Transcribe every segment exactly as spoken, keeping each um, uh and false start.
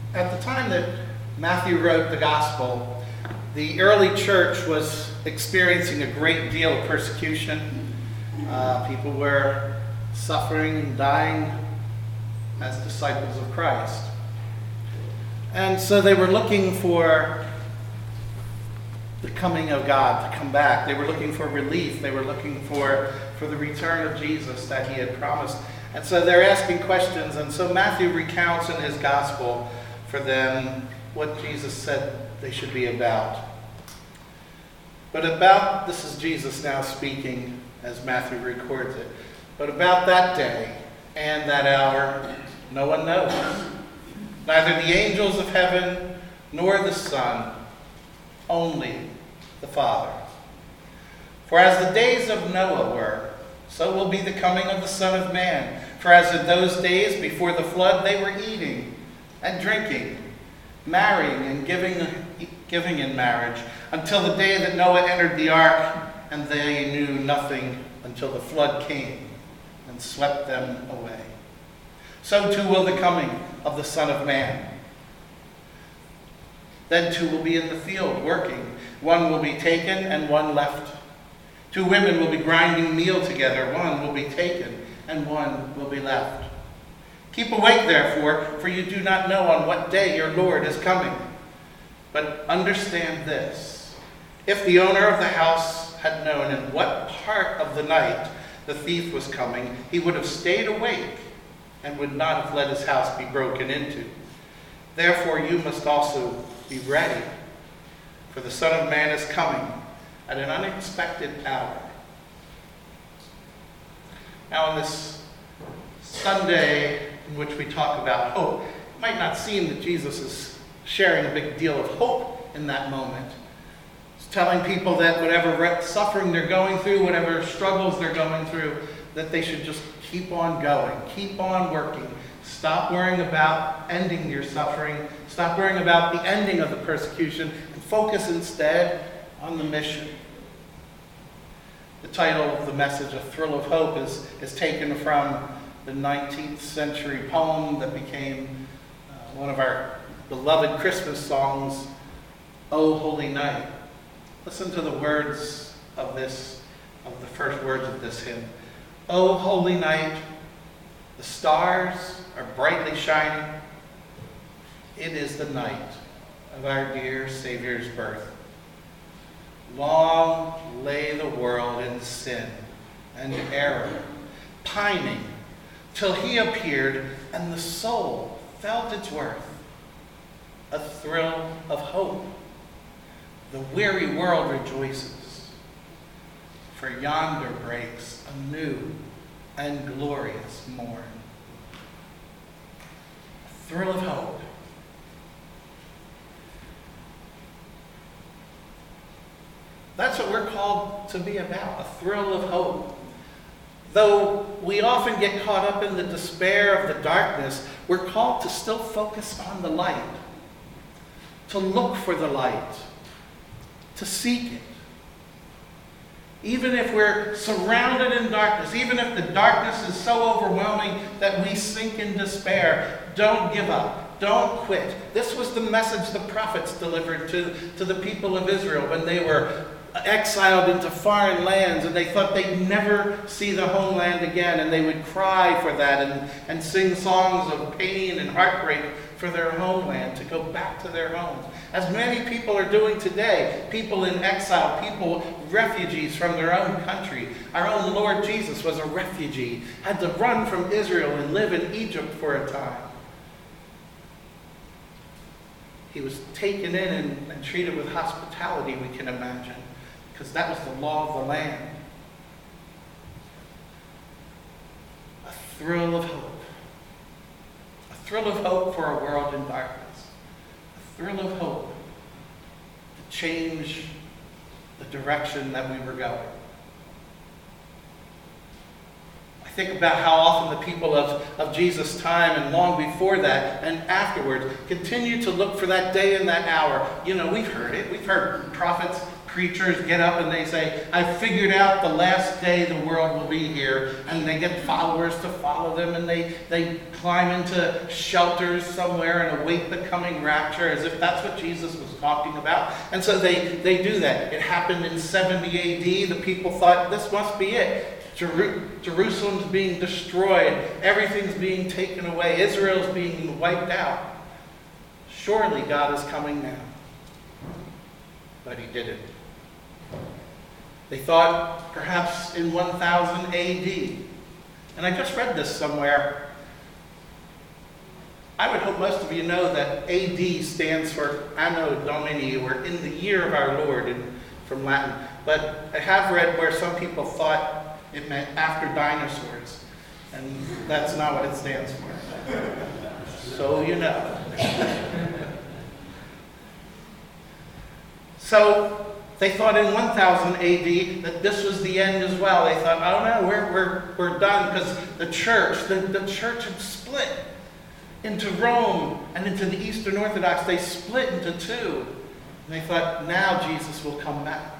At the time that Matthew wrote the gospel, the early church was experiencing a great deal of persecution. Uh, people were suffering and dying as disciples of Christ. And so they were looking for the coming of God to come back. They were looking for relief. They were looking for, for the return of Jesus that he had promised. And so they're asking questions. And so Matthew recounts in his gospel for them what Jesus said they should be about. But about, this is Jesus now speaking as Matthew records it, but about that day and that hour, no one knows. Neither the angels of heaven nor the Son, only the Father. For as the days of Noah were, so will be the coming of the Son of Man. For as in those days before the flood, they were eating and drinking, marrying and giving, giving in marriage, until the day that Noah entered the ark, and they knew nothing until the flood came and swept them away. So too will the coming of the Son of Man. Then two will be in the field working. One will be taken and one left. Two women will be grinding meal together. One will be taken and one will be left. Keep awake, therefore, for you do not know on what day your Lord is coming. But understand this: if the owner of the house had known in what part of the night the thief was coming, he would have stayed awake and would not have let his house be broken into. Therefore you must also be ready, for the Son of Man is coming at an unexpected hour. Now, on this Sunday in which we talk about hope, it might not seem that Jesus is sharing a big deal of hope in that moment. He's telling people that whatever suffering they're going through, whatever struggles they're going through, that they should just keep on going, keep on working. Stop worrying about ending your suffering. Stop worrying about the ending of the persecution, and focus instead on the mission. The title of the message, A Thrill of Hope, is, is taken from the nineteenth century poem that became uh, one of our beloved Christmas songs, O Holy Night. Listen to the words of this, of the first words of this hymn. O holy night, the stars are brightly shining. It is the night of our dear Savior's birth. Long lay the world in sin and error, pining, till he appeared and the soul felt its worth. A thrill of hope. The weary world rejoices, for yonder breaks a new and glorious morn. A thrill of hope. That's what we're called to be about, a thrill of hope. Though we often get caught up in the despair of the darkness, we're called to still focus on the light, to look for the light, to seek it. Even if we're surrounded in darkness, even if the darkness is so overwhelming that we sink in despair, don't give up. Don't quit. This was the message the prophets delivered to, to the people of Israel when they were exiled into foreign lands and they thought they'd never see the homeland again, and they would cry for that and, and sing songs of pain and heartbreak for their homeland, to go back to their homes. As many people are doing today, people in exile, people, refugees from their own country. Our own Lord Jesus was a refugee, had to run from Israel and live in Egypt for a time. He was taken in and, and treated with hospitality, we can imagine, because that was the law of the land. A thrill of hope. A thrill of hope for a world in darkness. A thrill of hope to change the direction that we were going. I think about how often the people of, of Jesus' time and long before that and afterwards continue to look for that day and that hour. You know, we've heard it. We've heard prophets preachers get up and they say, I figured out the last day the world will be here. And they get followers to follow them, and they, they climb into shelters somewhere and await the coming rapture, as if that's what Jesus was talking about. And so they, they do that. It happened in seventy A D. The people thought, this must be it. Jeru- Jerusalem's being destroyed. Everything's being taken away. Israel's being wiped out. Surely God is coming now. But he didn't. They thought perhaps in one thousand A D. And I just read this somewhere. I would hope most of you know that A D stands for Anno Domini, or in the year of our Lord, in, from Latin. But I have read where some people thought it meant after dinosaurs. And that's not what it stands for. So you know. So they thought in one thousand A D that this was the end as well. They thought, oh no, we're, we're, we're done, because the church, the, the church had split into Rome and into the Eastern Orthodox. They split into two. And they thought, now Jesus will come back.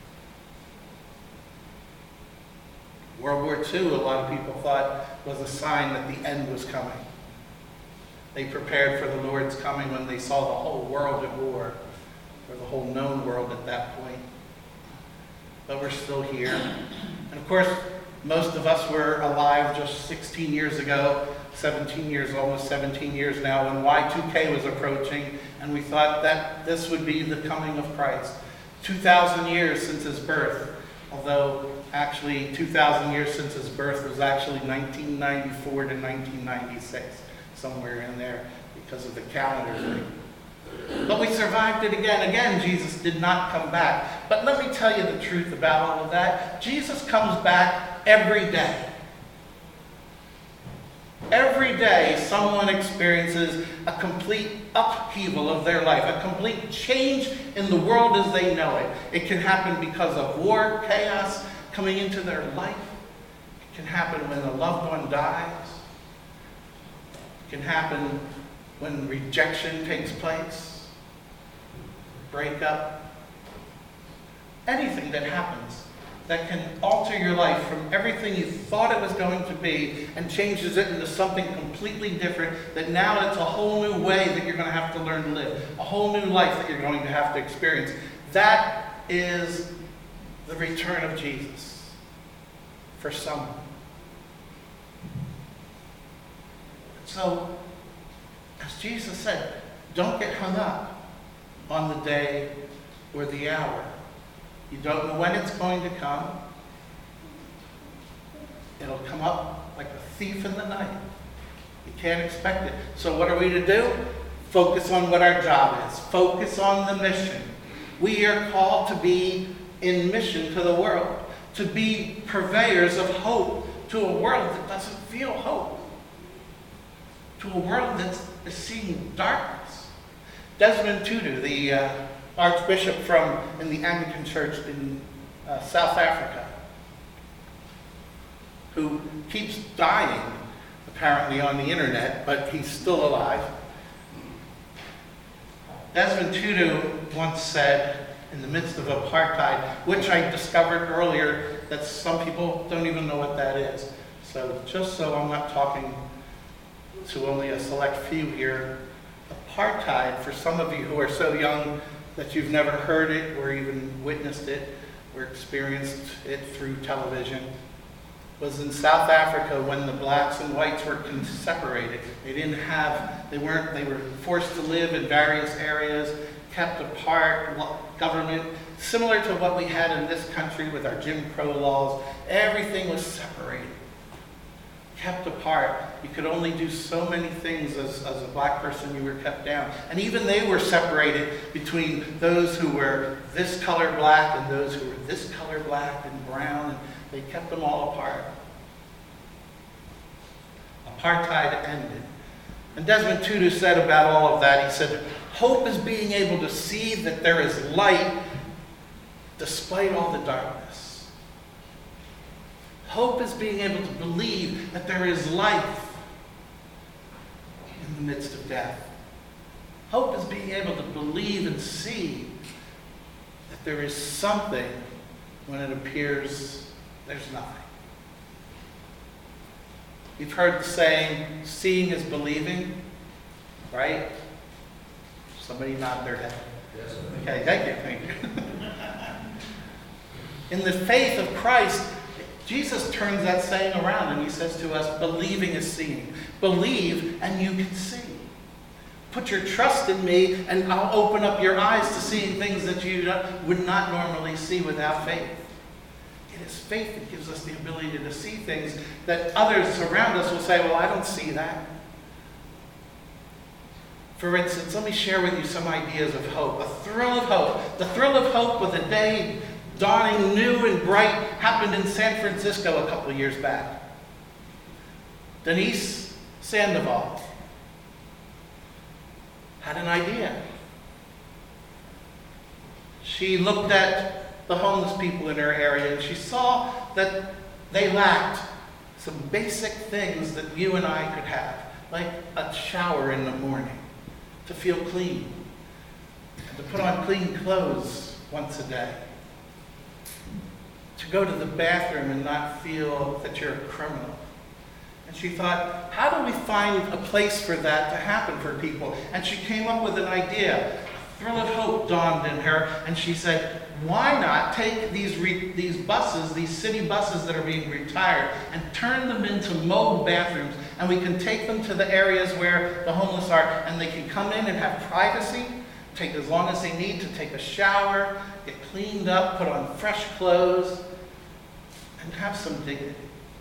World War Two, a lot of people thought, was a sign that the end was coming. They prepared for the Lord's coming when they saw the whole world at war, or the whole known world at that point. But we're still here. And of course, most of us were alive just sixteen years ago, seventeen years, almost seventeen years now, when Y two K was approaching, and we thought that this would be the coming of Christ. two thousand years since his birth, although actually two thousand years since his birth was actually nineteen ninety-four to nineteen ninety-six, somewhere in there, because of the calendar thing. But we survived it again. Again, Jesus did not come back. But let me tell you the truth about all of that. Jesus comes back every day. Every day, someone experiences a complete upheaval of their life, a complete change in the world as they know it. It can happen because of war, chaos coming into their life. It can happen when a loved one dies. It can happen when rejection takes place, breakup, anything that happens that can alter your life from everything you thought it was going to be and changes it into something completely different, that now it's a whole new way that you're going to have to learn to live, a whole new life that you're going to have to experience. That is the return of Jesus for someone. So, as Jesus said, don't get hung up on the day or the hour. You don't know when it's going to come. It'll come up like a thief in the night. You can't expect it. So what are we to do? Focus on what our job is. Focus on the mission. We are called to be in mission to the world, to be purveyors of hope to a world that doesn't feel hope, to a world that's seeing darkness. Desmond Tutu, the uh, Archbishop from in the Anglican Church in uh, South Africa, who keeps dying apparently on the internet, but he's still alive. Desmond Tutu once said, in the midst of apartheid, which I discovered earlier that some people don't even know what that is. So just so I'm not talking to only a select few here, apartheid, for some of you who are so young that you've never heard it or even witnessed it or experienced it through television, was in South Africa when the blacks and whites were separated. They didn't have, they weren't, they were forced to live in various areas, kept apart, government, similar to what we had in this country with our Jim Crow laws. Everything was separated, kept apart. You could only do so many things as, as a black person. You were kept down. And even they were separated between those who were this color black and those who were this color black and brown. And they kept them all apart. Apartheid ended. And Desmond Tutu said about all of that, he said, hope is being able to see that there is light despite all the darkness. Hope is being able to believe that there is life in the midst of death. Hope is being able to believe and see that there is something when it appears there's nothing. You've heard the saying, seeing is believing, right? Somebody nod their head. Yes. Okay, thank you, thank you. In the faith of Christ, Jesus turns that saying around and he says to us, believing is seeing. Believe and you can see. Put your trust in me and I'll open up your eyes to seeing things that you would not normally see without faith. It is faith that gives us the ability to see things that others around us will say, well, I don't see that. For instance, let me share with you some ideas of hope. A thrill of hope. The thrill of hope with a day dawning new and bright happened in San Francisco a couple of years back. Denise Sandoval had an idea. She looked at the homeless people in her area and she saw that they lacked some basic things that you and I could have, like a shower in the morning, to feel clean, and to put on clean clothes once a day, to go to the bathroom and not feel that you're a criminal. And she thought, how do we find a place for that to happen for people? And she came up with an idea. A thrill of hope dawned in her, and she said, why not take these re- these buses, these city buses that are being retired, and turn them into mobile bathrooms, and we can take them to the areas where the homeless are, and they can come in and have privacy, take as long as they need to take a shower, get cleaned up, put on fresh clothes, and have some dignity.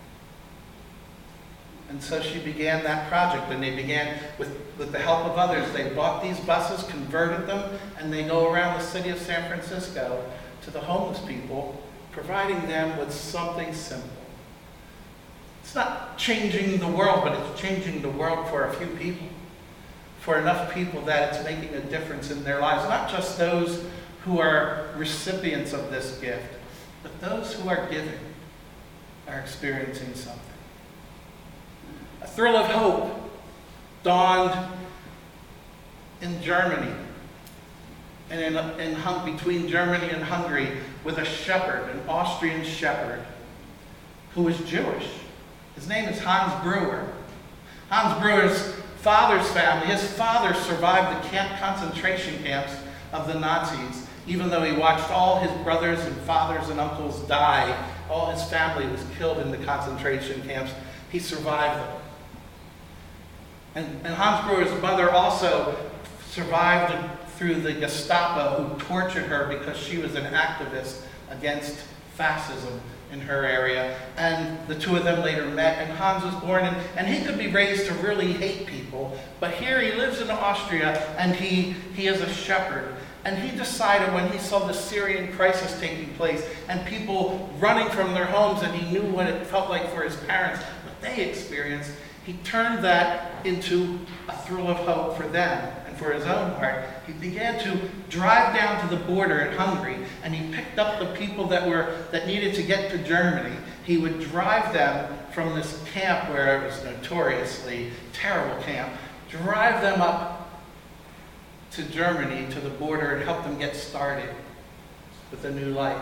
And so she began that project, and they began with, with the help of others. They bought these buses, converted them, and they go around the city of San Francisco to the homeless people, providing them with something simple. It's not changing the world, but it's changing the world for a few people, for enough people that it's making a difference in their lives. Not just those who are recipients of this gift, but those who are giving are experiencing something. A thrill of hope dawned in Germany, and in, in hung, between Germany and Hungary, with a shepherd, an Austrian shepherd, who was Jewish. His name is Hans Brewer. Hans Brewer's father's family, his father survived the camp concentration camps of the Nazis, even though he watched all his brothers and fathers and uncles die. All his family was killed in the concentration camps. He survived them. And, and Hans Brewer's mother also survived through the Gestapo, who tortured her because she was an activist against fascism in her area. And the two of them later met, and Hans was born, and, and he could be raised to really hate people. But here he lives in Austria, and he, he is a shepherd. And he decided, when he saw the Syrian crisis taking place and people running from their homes, and he knew what it felt like for his parents, what they experienced, he turned that into a thrill of hope for them and for his own heart. He began to drive down to the border in Hungary, and he picked up the people that were that needed to get to Germany. He would drive them from this camp, where it was notoriously terrible camp, drive them up to Germany, to the border, and help them get started with a new life.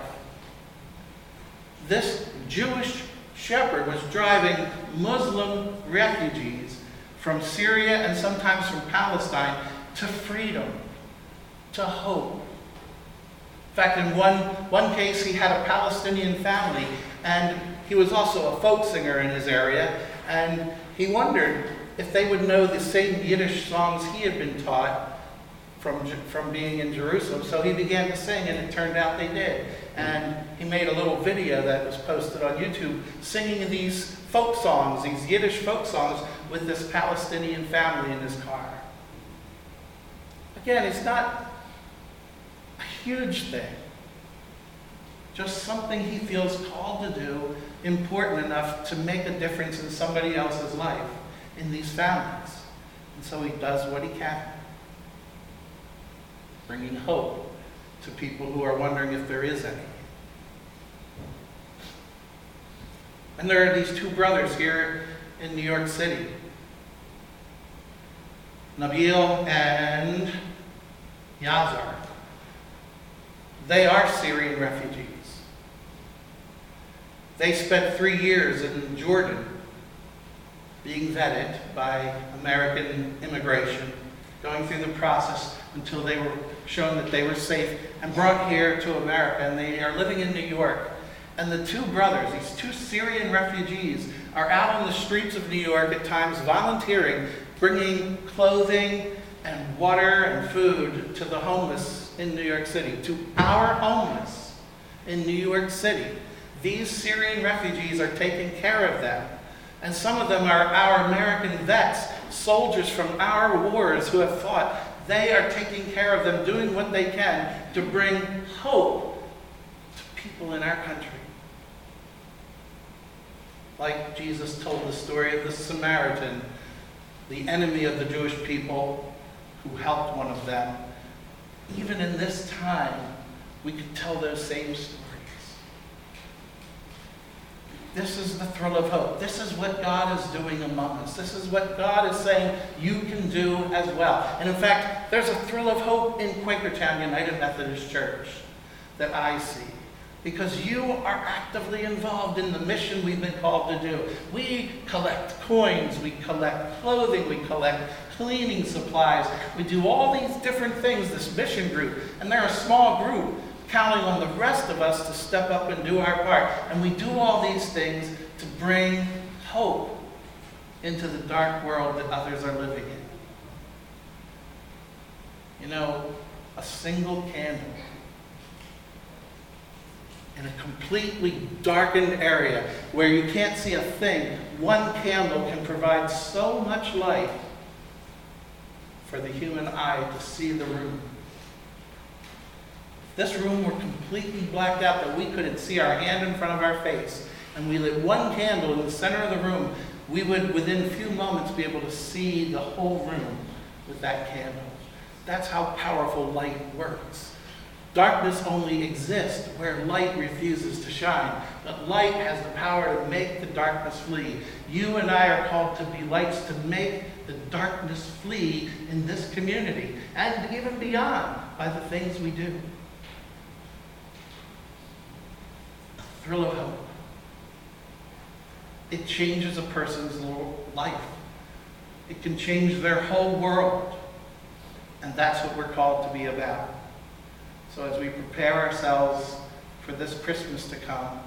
This Jewish shepherd was driving Muslim refugees from Syria and sometimes from Palestine to freedom, to hope. In fact, in one, one case, he had a Palestinian family, and he was also a folk singer in his area, and he wondered if they would know the same Yiddish songs he had been taught from, from being in Jerusalem. So he began to sing, and it turned out they did. And he made a little video that was posted on YouTube, singing these folk songs, these Yiddish folk songs, with this Palestinian family in his car. Again, it's not a huge thing, just something he feels called to do, important enough to make a difference in somebody else's life, in these families. And so he does what he can, bringing hope to people who are wondering if there is any. And there are these two brothers here in New York City, Nabil and Yazar. They are Syrian refugees. They spent three years in Jordan being vetted by American immigration, going through the process until they were shown that they were safe and brought here to America, and they are living in New York. And the two brothers, these two Syrian refugees, are out on the streets of New York at times volunteering, bringing clothing and water and food to the homeless in New York City, to our homeless in New York City. These Syrian refugees are taking care of them. And some of them are our American vets, soldiers from our wars who have fought. They are taking care of them, doing what they can to bring hope to people in our country. Like Jesus told the story of the Samaritan, the enemy of the Jewish people, who helped one of them. Even in this time, we could tell those same stories. This is the thrill of hope. This is what God is doing among us. This is what God is saying you can do as well. And in fact, there's a thrill of hope in Quakertown United Methodist Church that I see, because you are actively involved in the mission we've been called to do. We collect coins, we collect clothing, we collect cleaning supplies. We do all these different things, this mission group. And they're a small group, counting on the rest of us to step up and do our part. And we do all these things to bring hope into the dark world that others are living in. You know, a single candle in a completely darkened area where you can't see a thing, one candle can provide so much light for the human eye to see the room. This room were completely blacked out that we couldn't see our hand in front of our face, and we lit one candle in the center of the room, we would within a few moments be able to see the whole room with that candle. That's how powerful light works. Darkness only exists where light refuses to shine, but light has the power to make the darkness flee. You and I are called to be lights to make the darkness flee in this community, and even beyond by the things we do. Thrill of hope. It changes a person's life. It can change their whole world. And that's what we're called to be about. So as we prepare ourselves for this Christmas to come,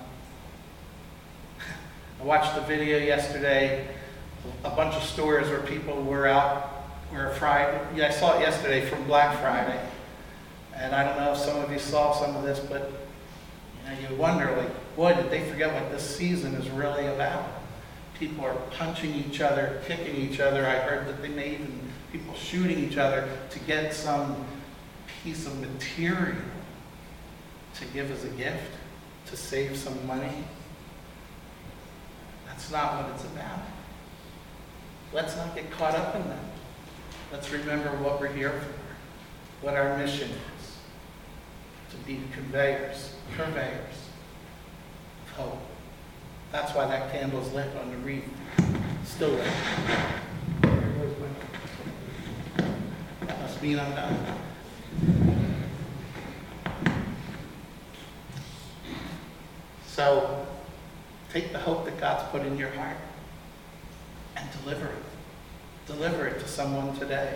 I watched the video yesterday, a bunch of stores where people were out, were Friday, yeah, I saw it yesterday from Black Friday. And I don't know if some of you saw some of this, but you know, you wonder, like, boy, did they forget what this season is really about. People are punching each other, kicking each other. I heard that they may even, people shooting each other to get some piece of material to give as a gift, to save some money. That's not what it's about. Let's not get caught up in that. Let's remember what we're here for, what our mission is, to be conveyors, purveyors of hope. That's why that candle is lit on the wreath, still lit. That must mean I'm done. So, take the hope that God's put in your heart and deliver it. Deliver it to someone today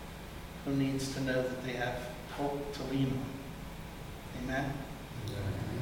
who needs to know that they have hope to lean on. Amen? Amen.